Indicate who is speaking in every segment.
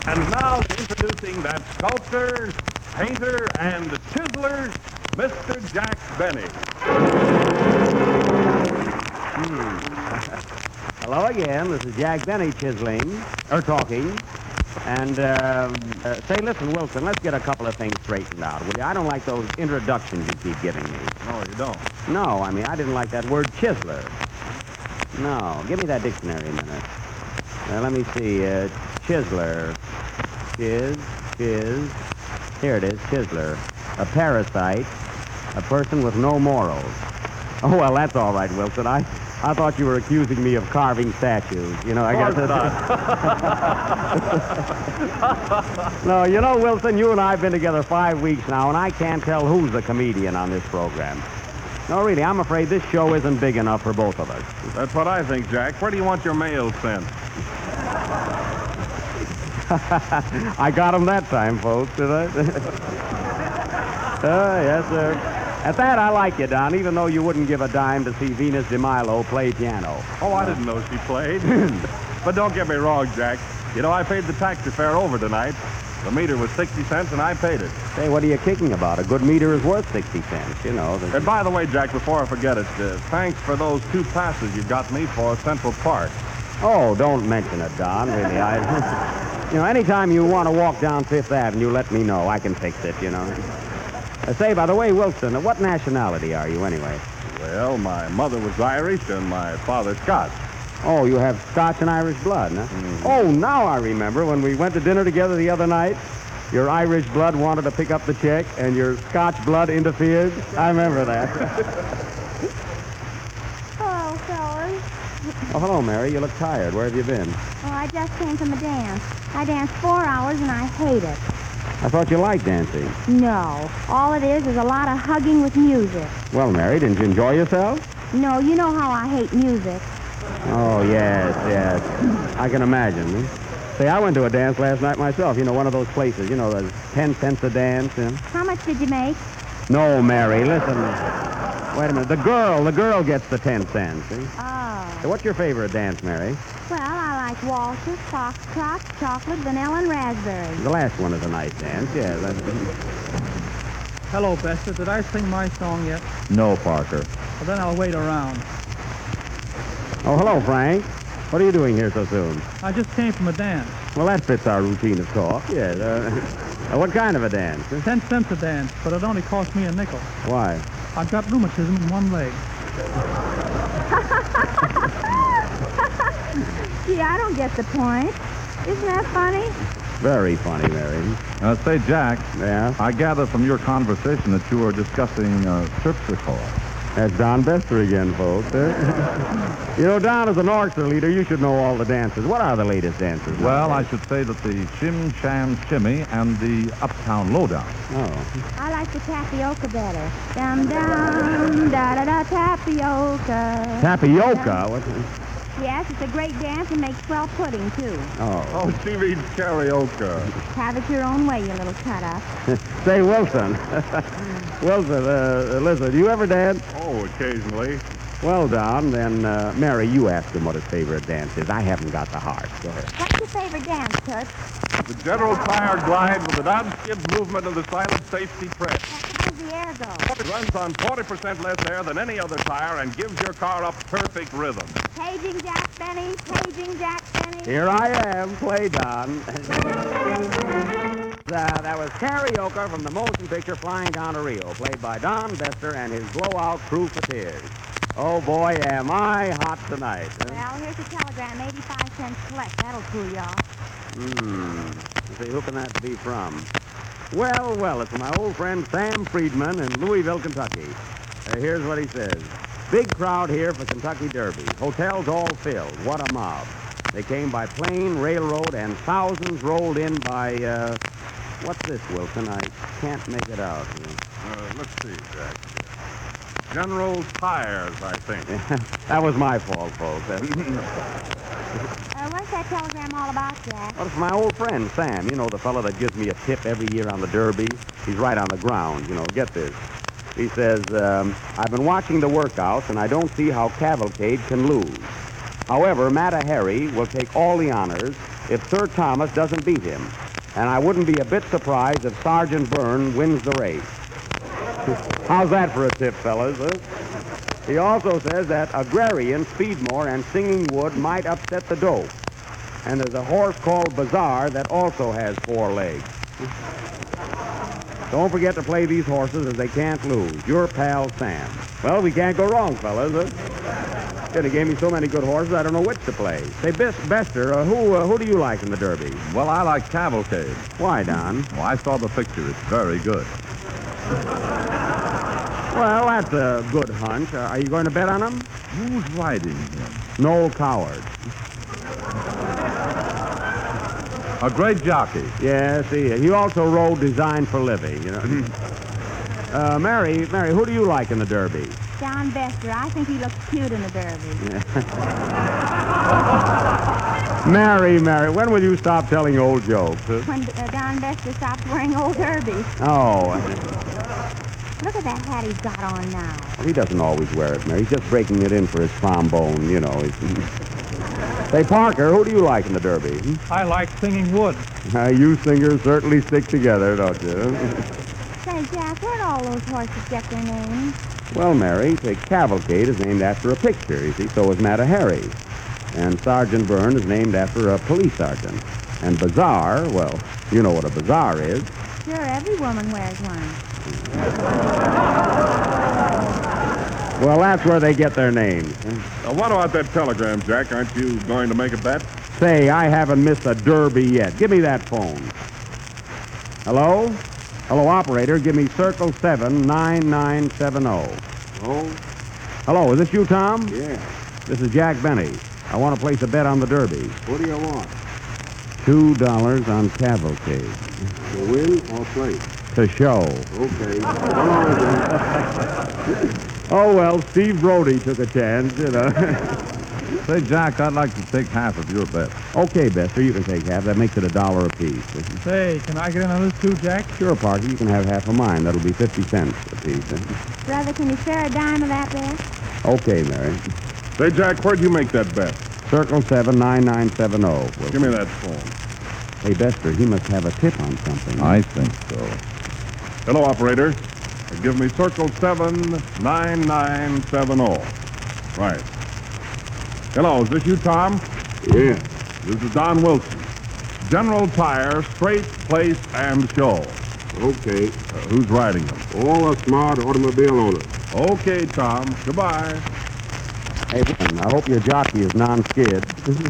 Speaker 1: And now introducing that sculptor, painter, and chiseler, Mr. Jack Benny.
Speaker 2: Hello again. This is Jack Benny chiseling, or talking. And, say, listen, Wilson, let's get a couple of things straightened out, will you? I don't like those introductions you keep giving me.
Speaker 1: No, you don't.
Speaker 2: No, I mean, I didn't like that word chiseler. No, give me that dictionary a minute. Let me see, chiseler. Here it is, chiseler. A parasite, a person with no morals. Oh, well, that's all right, Wilson. I thought you were accusing me of carving statues. You know, I guess
Speaker 1: not.
Speaker 2: No, you know, Wilson, you and I have been together 5 weeks now, and I can't tell who's the comedian on this program. No, really, I'm afraid this show isn't big enough for both of us.
Speaker 1: That's what I think, Jack. Where do you want your mail sent?
Speaker 2: I got him that time, folks, did I? Yes, sir. At that, I like you, Don, even though you wouldn't give a dime to see Venus de Milo play piano.
Speaker 1: Oh, I didn't know she played. But don't get me wrong, Jack. You know, I paid the taxi fare over tonight. The meter was 60 cents, and I paid it.
Speaker 2: Say, what are you kicking about? A good meter is worth 60 cents, you know.
Speaker 1: And by the way, Jack, before I forget it, thanks for those 2 passes you got me for Central Park.
Speaker 2: Oh, don't mention it, Don, really. You know, anytime you want to walk down Fifth Avenue, let me know. I can fix it, you know. Say, by the way, Wilson, what nationality are you, anyway?
Speaker 1: Well, my mother was Irish and my father Scotch.
Speaker 2: Oh, you have Scotch and Irish blood, huh?
Speaker 1: Mm-hmm.
Speaker 2: Oh, now I remember when we went to dinner together the other night. Your Irish blood wanted to pick up the check, and your Scotch blood interfered. I remember that.
Speaker 3: Hello, fellas.
Speaker 2: Oh, hello, Mary. You look tired. Where have you been?
Speaker 3: Oh, I just came from a dance. I danced 4 hours, and I hate it.
Speaker 2: I thought you liked dancing.
Speaker 3: No. All it is a lot of hugging with music.
Speaker 2: Well, Mary, didn't you enjoy yourself?
Speaker 3: No, you know how I hate music.
Speaker 2: Oh, yes. I can imagine. Say, I went to a dance last night myself. You know, one of those places. You know, there's 10 cents a dance. You know?
Speaker 3: How much did you make?
Speaker 2: No, Mary, listen. Wait a minute. The girl gets the 10 cents. See?
Speaker 3: Oh.
Speaker 2: So what's your favorite dance, Mary?
Speaker 3: Well, I like waltzes, foxtrots, chocolate, vanilla, and raspberry.
Speaker 2: The last one is a nice dance, yeah.
Speaker 4: Hello, Bester. Did I sing my song yet?
Speaker 2: No, Parker.
Speaker 4: Well, then I'll wait around.
Speaker 2: Oh, hello, Frank. What are you doing here so soon?
Speaker 4: I just came from a dance.
Speaker 2: Well, that fits our routine of talk, yes. What kind of a dance?
Speaker 4: 10 cents a dance, but it only cost me a nickel.
Speaker 2: Why?
Speaker 4: I've got rheumatism in one leg.
Speaker 3: Gee, I don't get the point. Isn't that funny?
Speaker 2: Very funny, Mary.
Speaker 5: Say, Jack,
Speaker 2: Yeah?
Speaker 5: I gather from your conversation that you were discussing terpsichore.
Speaker 2: That's Don Bester again, folks. You know, Don, as an orchestra leader, you should know all the dances. What are the latest dances?
Speaker 5: Well, I should say that the Shim Sham Shimmy and the Uptown Lowdown.
Speaker 2: Oh.
Speaker 3: I like the tapioca better. Dum dum da da da tapioca.
Speaker 2: Tapioca? What's
Speaker 3: Yes, it's a great dance and makes swell pudding too.
Speaker 2: Oh.
Speaker 1: Oh, she reads karaoke.
Speaker 3: Have it your own way, you little cut-up.
Speaker 2: Say, Wilson. Wilson, listen, do you ever dance?
Speaker 1: Oh, occasionally.
Speaker 2: Well, Don, then, Mary, you ask him what his favorite dance is. I haven't got the heart. Go ahead.
Speaker 3: What's your favorite dance, Toots?
Speaker 1: The general tire glide with the non-skid movement of the silent safety press.
Speaker 3: How does the air go?
Speaker 1: It runs on 40% less air than any other tire and gives your car a perfect rhythm.
Speaker 3: Paging Jack Benny, paging Jack Benny.
Speaker 2: Here I am. Play, Don. That was karaoke from the motion picture Flying Down to Rio, played by Don Bester and his blowout crew for tears. Oh, boy, am I hot tonight.
Speaker 3: Well, here's your telegram, 85 cents collect. That'll cool you off.
Speaker 2: Let's see, who can that be from? Well, it's my old friend Sam Friedman in Louisville, Kentucky. Here's what he says. Big crowd here for Kentucky Derby. Hotels all filled. What a mob. They came by plane, railroad, and thousands rolled in by, what's this, Wilson? I can't make it out.
Speaker 1: Let's see, Jack. General Tires, I think.
Speaker 2: That was my fault, folks.
Speaker 3: What's that telegram all about, Jack?
Speaker 2: Well, it's my old friend, Sam. You know, the fellow that gives me a tip every year on the Derby. He's right on the ground, you know. Get this. He says, I've been watching the workouts, and I don't see how Cavalcade can lose. However, Matta Harry will take all the honors if Sir Thomas doesn't beat him. And I wouldn't be a bit surprised if Sergeant Byrne wins the race. How's that for a tip, fellas? Huh? He also says that Agrarian, Speedmore, and Singing Wood might upset the dope. And there's a horse called Bazaar that also has 4 legs. Don't forget to play these horses as they can't lose. Your pal, Sam. Well, we can't go wrong, fellas. They gave me so many good horses, I don't know which to play. Say, Bester, who do you like in the Derby?
Speaker 5: Well, I like Cavalcade.
Speaker 2: Why, Don?
Speaker 5: Well, I saw the picture. It's very good.
Speaker 2: Well, that's a good hunch. Are you going to bet on him?
Speaker 5: Who's riding him?
Speaker 2: Noel Coward.
Speaker 5: A great jockey.
Speaker 2: Yes, he also rode Design for Livy, you know. Mary, who do you like in the Derby?
Speaker 3: Don Bester. I think he looks cute in the Derby.
Speaker 2: Mary, when will you stop telling old jokes? Huh?
Speaker 3: When Don Bester stops wearing old derbies.
Speaker 2: Oh,
Speaker 3: Look at that hat he's got on now.
Speaker 2: he doesn't always wear it, Mary. He's just breaking it in for his trombone, you know. Say, Parker, who do you like in the Derby?
Speaker 4: I like Singing Wood.
Speaker 2: You singers certainly stick together, don't you?
Speaker 3: Say, Jack, where'd all those horses get their names?
Speaker 2: Well, Mary, the Cavalcade is named after a picture, you see, so is Mata Hari. And Sergeant Byrne is named after a police sergeant. And Bazaar, well, you know what a bazaar is.
Speaker 3: Sure, every woman wears one.
Speaker 2: Well, that's where they get their names.
Speaker 1: What about that telegram, Jack? Aren't you going to make a bet?
Speaker 2: Say, I haven't missed a Derby yet. Give me that phone. Hello? Hello, operator. Give me circle 79970.
Speaker 6: Oh?
Speaker 2: Hello, is this you, Tom?
Speaker 6: Yeah.
Speaker 2: This is Jack Benny. I want to place a bet on the Derby.
Speaker 6: What do you want?
Speaker 2: $2 on Cavalcade.
Speaker 6: To win or play?
Speaker 2: To show.
Speaker 6: Okay. Come on, then.
Speaker 2: Oh, well, Steve Brody took a chance, you know.
Speaker 5: Say, Jack, I'd like to take half of your bet.
Speaker 2: Okay, Bester, you can take half. That makes it $1 apiece.
Speaker 4: Say, can I get in on this too, Jack?
Speaker 2: Sure, Parker, you can have half of mine. That'll be 50 cents apiece.
Speaker 3: Brother, can you spare a dime of that bet?
Speaker 2: Okay, Mary.
Speaker 1: Say, Jack, where'd you make that bet?
Speaker 2: Circle 79970.
Speaker 1: Give me that phone.
Speaker 2: Hey, Bester, he must have a tip on something.
Speaker 5: I think so.
Speaker 1: Hello, operator. Give me circle 79970. Right. Hello, is this you, Tom?
Speaker 6: Yeah.
Speaker 1: This is Don Wilson. General Tire, straight, place, and show.
Speaker 6: Okay.
Speaker 1: Who's riding them?
Speaker 6: All the smart automobile owners.
Speaker 1: Okay, Tom. Goodbye.
Speaker 2: Hey, listen, I hope your jockey is non-skid.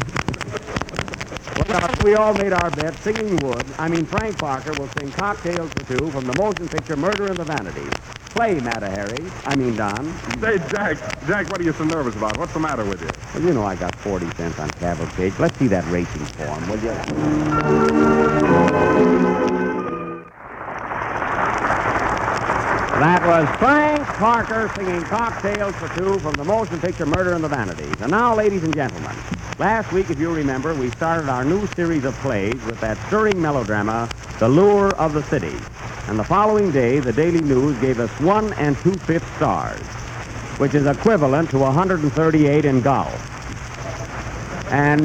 Speaker 2: Well, we all made our bet. Frank Parker will sing Cocktails for Two from the motion picture Murder in the Vanities. Play, Mata Hari. Don.
Speaker 1: Say, Jack, what are you so nervous about? What's the matter with you?
Speaker 2: Well, you know I got 40 cents on Cavalcade. Let's see that racing form, will you? That was Frank Parker singing Cocktails for Two from the motion picture Murder in the Vanities. And now, ladies and gentlemen, last week, if you remember, we started our new series of plays with that stirring melodrama, The Lure of the City. And the following day, the Daily News gave us 1 2/5 stars, which is equivalent to 138 in golf. And,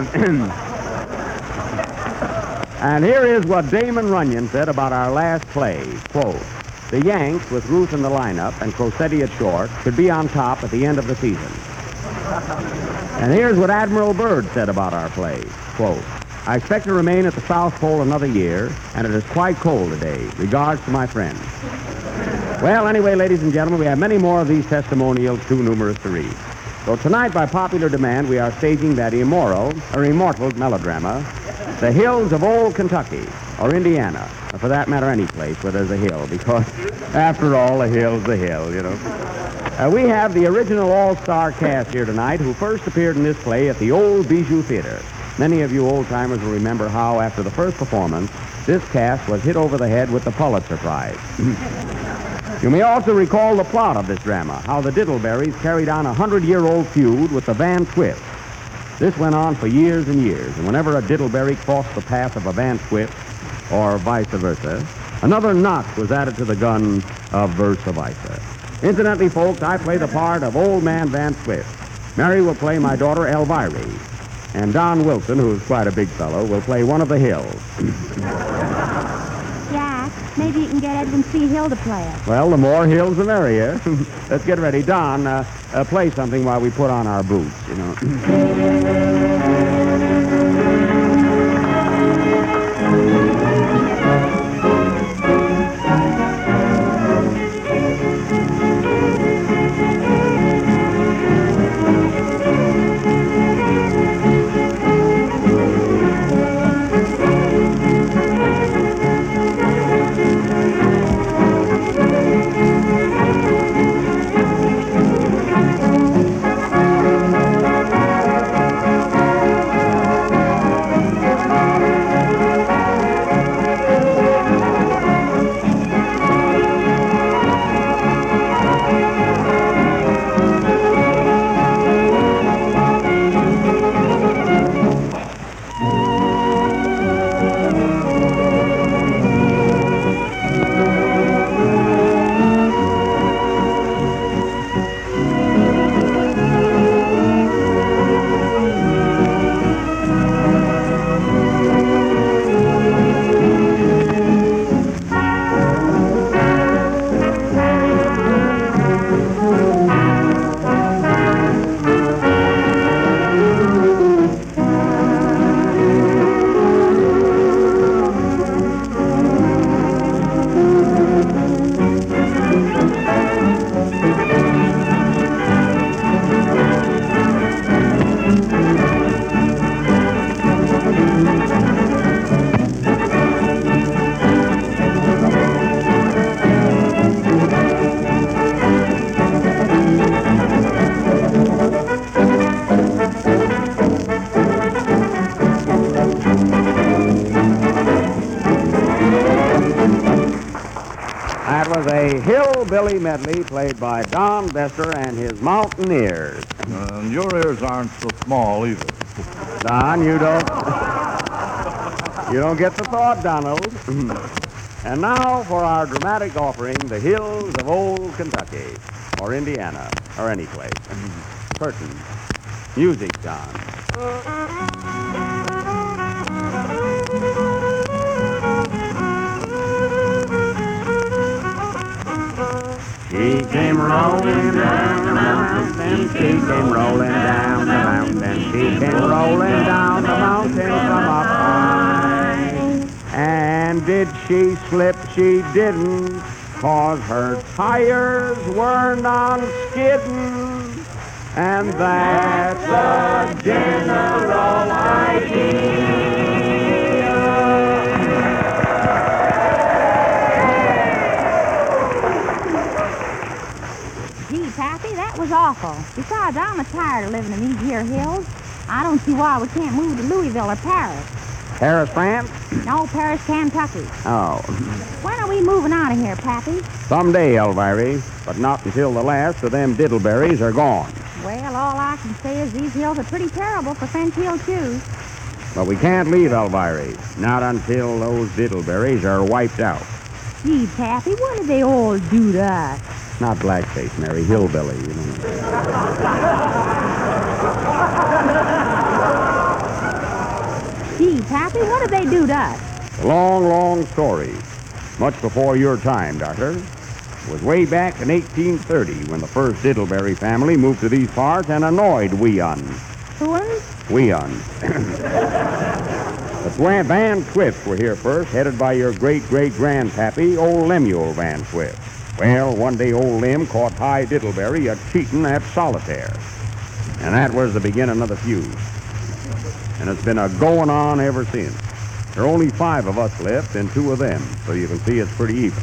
Speaker 2: and here is what Damon Runyon said about our last play. Quote, "The Yanks, with Ruth in the lineup and Crosetti at short, could be on top at the end of the season." And here's what Admiral Byrd said about our play. Quote, "I expect to remain at the South Pole another year, and it is quite cold today. Regards to my friends." Well, anyway, ladies and gentlemen, we have many more of these testimonials too numerous to read. So tonight, by popular demand, we are staging that immortal melodrama, The Hills of Old Kentucky, or Indiana, or for that matter, any place where there's a hill, because, after all, a hill's a hill, you know. We have the original all-star cast here tonight who first appeared in this play at the Old Bijou Theater. Many of you old-timers will remember how, after the first performance, this cast was hit over the head with the Pulitzer Prize. You may also recall the plot of this drama, how the Diddleberries carried on a 100-year-old feud with the Van Twifts. This went on for years and years, and whenever a Diddleberry crossed the path of a Van Twift, or vice versa, another notch was added to the gun of versa versa. Incidentally, folks, I play the part of Old Man Van Twift. Mary will play my daughter Elvira. And Don Wilson, who's quite a big fellow, will play one of the hills.
Speaker 3: Jack, maybe you can get Edwin C. Hill to play it.
Speaker 2: Well, the more hills, the merrier. Let's get ready. Don, play something while we put on our boots, you know. That was a hillbilly medley played by Don Bester and his Mountaineers.
Speaker 5: And your ears aren't so small either.
Speaker 2: Don, you don't get the thought, Donald. And now for our dramatic offering, The Hills of Old Kentucky, or Indiana, or any place. Curtain. Music, Don. She came rolling down the mountain, she came rolling down the mountain, she came rolling down the mountain from up high. And did she slip? She didn't, 'cause her tires weren't on skidding. And that's a general idea.
Speaker 3: Gee, Pappy, that was awful. Besides, I'm tired of living in these here hills. I don't see why we can't move to Louisville or Paris.
Speaker 2: Paris, France?
Speaker 3: No, Paris, Kentucky.
Speaker 2: Oh.
Speaker 3: When are we moving out of here, Pappy?
Speaker 2: Someday, Elvira, but not until the last of them diddleberries are gone.
Speaker 3: Well, all I can say is these hills are pretty terrible for French Hill shoes.
Speaker 2: But we can't leave Elvira, not until those diddleberries are wiped out.
Speaker 3: Gee, Pappy, what did they all do to us?
Speaker 2: Not blackface, Mary, hillbilly, you know.
Speaker 3: Gee, Pappy, what did they do to us?
Speaker 2: Long, long story. Much before your time, Doctor. It was way back in 1830 when the first Diddleberry family moved to these parts and annoyed we uns.
Speaker 3: Who uns?
Speaker 2: We uns. The Van Swifts were here first, headed by your great-great-grandpappy, old Lemuel Van Swift. Well, one day old Lem caught High Diddleberry a-cheating at solitaire. And that was the beginning of the feud. And it's been a-going on ever since. There are only 5 of us left and 2 of them, so you can see it's pretty even.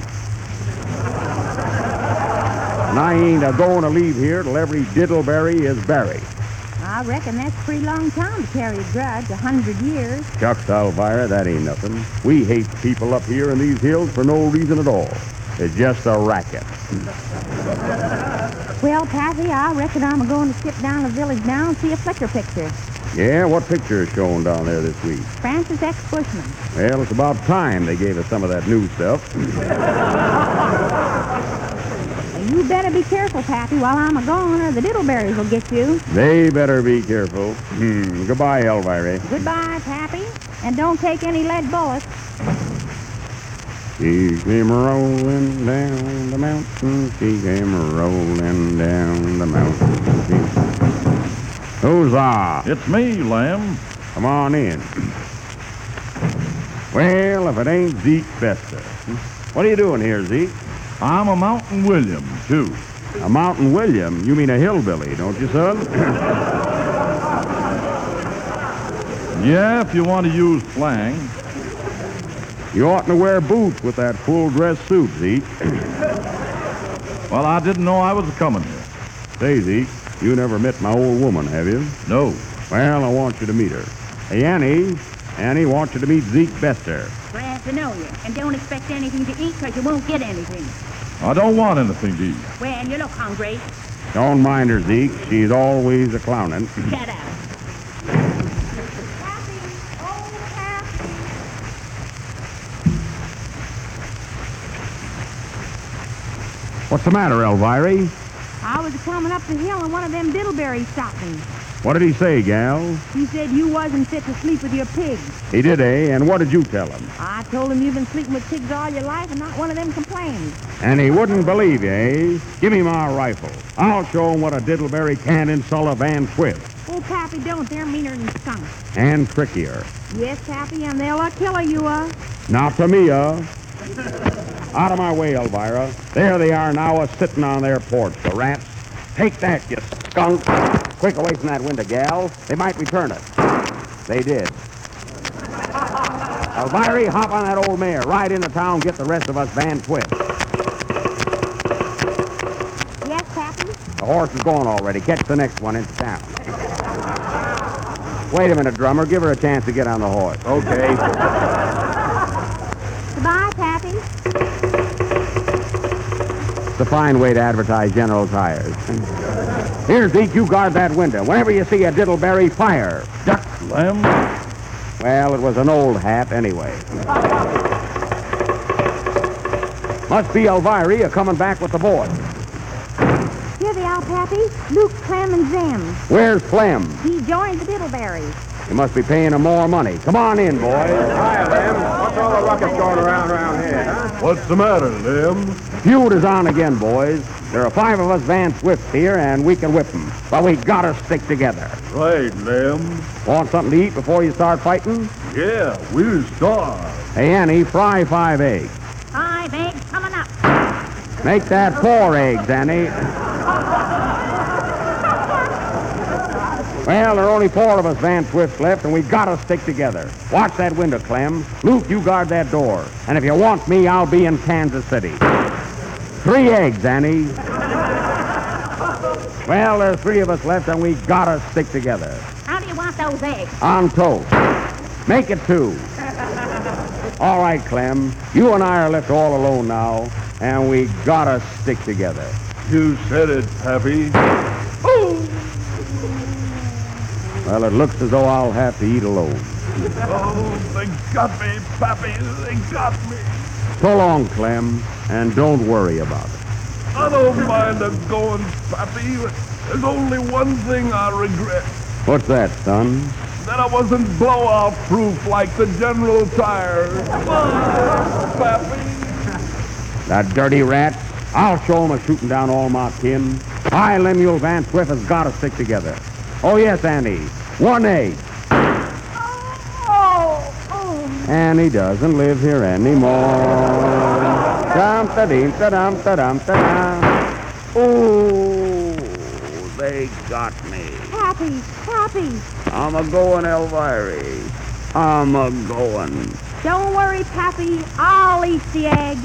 Speaker 2: And I ain't a-going to leave here till every Diddleberry is buried.
Speaker 3: I reckon that's a pretty long time to carry a grudge, 100 years.
Speaker 2: Shucks, Elvira, that ain't nothing. We hate people up here in these hills for no reason at all. It's just a racket.
Speaker 3: Well, Pappy, I reckon I'm going to skip down the village now and see a flicker picture.
Speaker 2: Yeah, what picture is showing down there this week?
Speaker 3: Francis X. Bushman.
Speaker 2: Well, it's about time they gave us some of that new stuff.
Speaker 3: You better be careful, Pappy, while I'm a-gone, or the diddleberries will get you.
Speaker 2: They better be careful. Goodbye, Elvira.
Speaker 3: Goodbye, Pappy. And don't take any lead bullets.
Speaker 2: She came rolling down the mountain. She came rolling down the mountain. Huzzah!
Speaker 5: It's me, Lem.
Speaker 2: Come on in. Well, if it ain't Zeke Fester. What are you doing here, Zeke?
Speaker 5: I'm a Mountain William, too.
Speaker 2: A Mountain William? You mean a hillbilly, don't you, son?
Speaker 5: Yeah, if you want to use slang.
Speaker 2: You oughtn't to wear boots with that full-dress suit, Zeke.
Speaker 5: Well, I didn't know I was coming here.
Speaker 2: Say, Zeke, you never met my old woman, have you?
Speaker 5: No.
Speaker 2: Well, I want you to meet her. Hey, Annie wants you to meet Zeke Bester.
Speaker 3: Glad to know you. And don't expect anything to eat, 'cause you won't get anything.
Speaker 5: I don't want anything to eat.
Speaker 3: Well, you look hungry.
Speaker 2: Don't mind her, Zeke. She's always a-clowning.
Speaker 3: Shut up. Pappy! Oh, Pappy!
Speaker 2: What's the matter, Elvira?
Speaker 3: I was coming up the hill and one of them diddleberries stopped me.
Speaker 2: What did he say, gal?
Speaker 3: He said you wasn't fit to sleep with your pigs.
Speaker 2: He did, eh? And what did you tell him?
Speaker 3: I told him you've been sleeping with pigs all your life and not one of them complained.
Speaker 2: And he wouldn't believe you, eh? Give me my rifle. I'll show him what a diddleberry can insult a Van Swift.
Speaker 3: Oh, Pappy, don't. They're meaner than skunks.
Speaker 2: And trickier.
Speaker 3: Yes, Pappy, and they'll kill you,
Speaker 2: Not to me, Out of my way, Elvira. There they are now, sitting on their porch, the rats. Take that, you skunk. Quick, away from that window, gal. They might return it. They did. Elvira, hop on that old mare. Ride into town, get the rest of us Van Swift.
Speaker 3: Yes, Pappy?
Speaker 2: The horse is gone already. Catch the next one into town. Wait a minute, drummer. Give her a chance to get on the horse.
Speaker 1: Okay.
Speaker 3: Goodbye, Pappy.
Speaker 2: It's a fine way to advertise General Tires. Here, Zeke, you guard that window. Whenever you see a diddleberry, fire.
Speaker 5: Duck, Lem.
Speaker 2: Well, it was an old hat anyway. Must be Elvira coming back with the boys.
Speaker 3: Here they are, Pappy. Luke, Clem, and Zim.
Speaker 2: Where's Clem?
Speaker 3: He joined the diddleberries.
Speaker 2: You must be paying him more money. Come on in, boys.
Speaker 6: Hi, Lem. What's all the ruckus going around here, huh?
Speaker 1: What's the matter, Lem?
Speaker 2: Feud is on again, boys. There are 5 of us Van Swifts here, and we can whip them. But we gotta stick together.
Speaker 1: Right, Lem.
Speaker 2: Want something to eat before you start fighting?
Speaker 1: Yeah, we'll starve.
Speaker 2: Hey, Annie, fry 5 eggs.
Speaker 3: 5 eggs coming up.
Speaker 2: Make that 4 eggs, Annie. Well, there are only 4 of us Van Swifts left, and we gotta stick together. Watch that window, Clem. Luke, you guard that door. And if you want me, I'll be in Kansas City. 3 eggs, Annie. Well, there's 3 of us left, and we gotta stick together.
Speaker 3: How do you want those eggs?
Speaker 2: On toast. Make it 2. All right, Clem. You and I are left all alone now, and we gotta stick together.
Speaker 1: You said it, Pappy.
Speaker 2: Well, it looks as though I'll have to eat alone.
Speaker 1: Oh, they got me, Pappy. They got me.
Speaker 2: So long, Clem, and don't worry about it.
Speaker 1: I don't mind them going, Pappy. There's only one thing I regret.
Speaker 2: What's that, son?
Speaker 1: That I wasn't blowout proof like the General Tire. Pappy.
Speaker 2: That dirty rat. I'll show him a shooting down all my kin. I, Lemuel Van Swift, has got to stick together. Oh, yes, Annie. 1 egg.
Speaker 3: Oh.
Speaker 2: Annie doesn't live here anymore. Dum-da-dee-da-dum-da-dum-da-dum. Oh, they got me.
Speaker 3: Pappy.
Speaker 2: I'm a-going, Elvira. I'm a-going.
Speaker 3: Don't worry, Pappy. I'll eat the egg.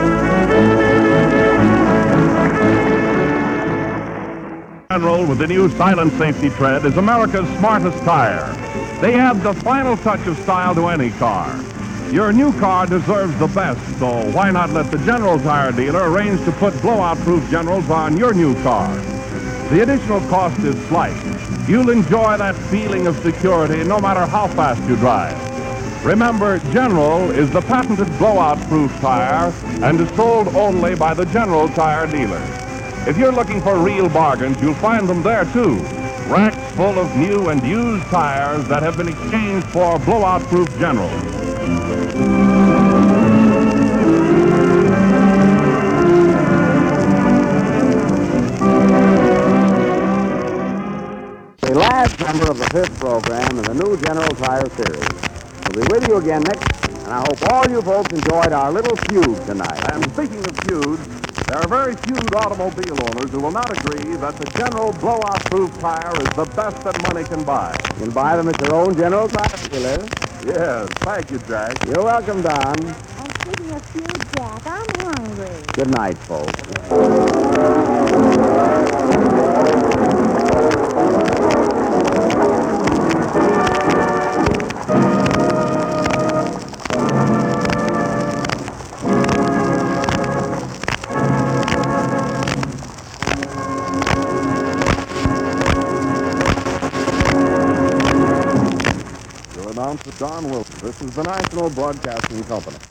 Speaker 1: General with the new silent safety tread is America's smartest tire. They add the final touch of style to any car. Your new car deserves the best, so why not let the General Tire dealer arrange to put blowout-proof Generals on your new car? The additional cost is slight. You'll enjoy that feeling of security no matter how fast you drive. Remember, General is the patented blowout-proof tire and is sold only by the General Tire dealer. If you're looking for real bargains, you'll find them there, too. Racks full of new and used tires that have been exchanged for blowout-proof Generals.
Speaker 2: The last number of the fifth program in the new General Tire series. We'll be with you again next, and I hope all you folks enjoyed our little feud tonight.
Speaker 1: And speaking of feuds, there are very few automobile owners who will not agree that the General blowout-proof tire is the best that money can buy.
Speaker 2: You can buy them at your own General Tire dealer.
Speaker 1: Yes, thank you, Jack.
Speaker 2: You're welcome, Don.
Speaker 3: And speaking of food, Jack, I'm hungry.
Speaker 2: Good night, folks.
Speaker 1: Announcer Don Wilson. This is the National Broadcasting Company.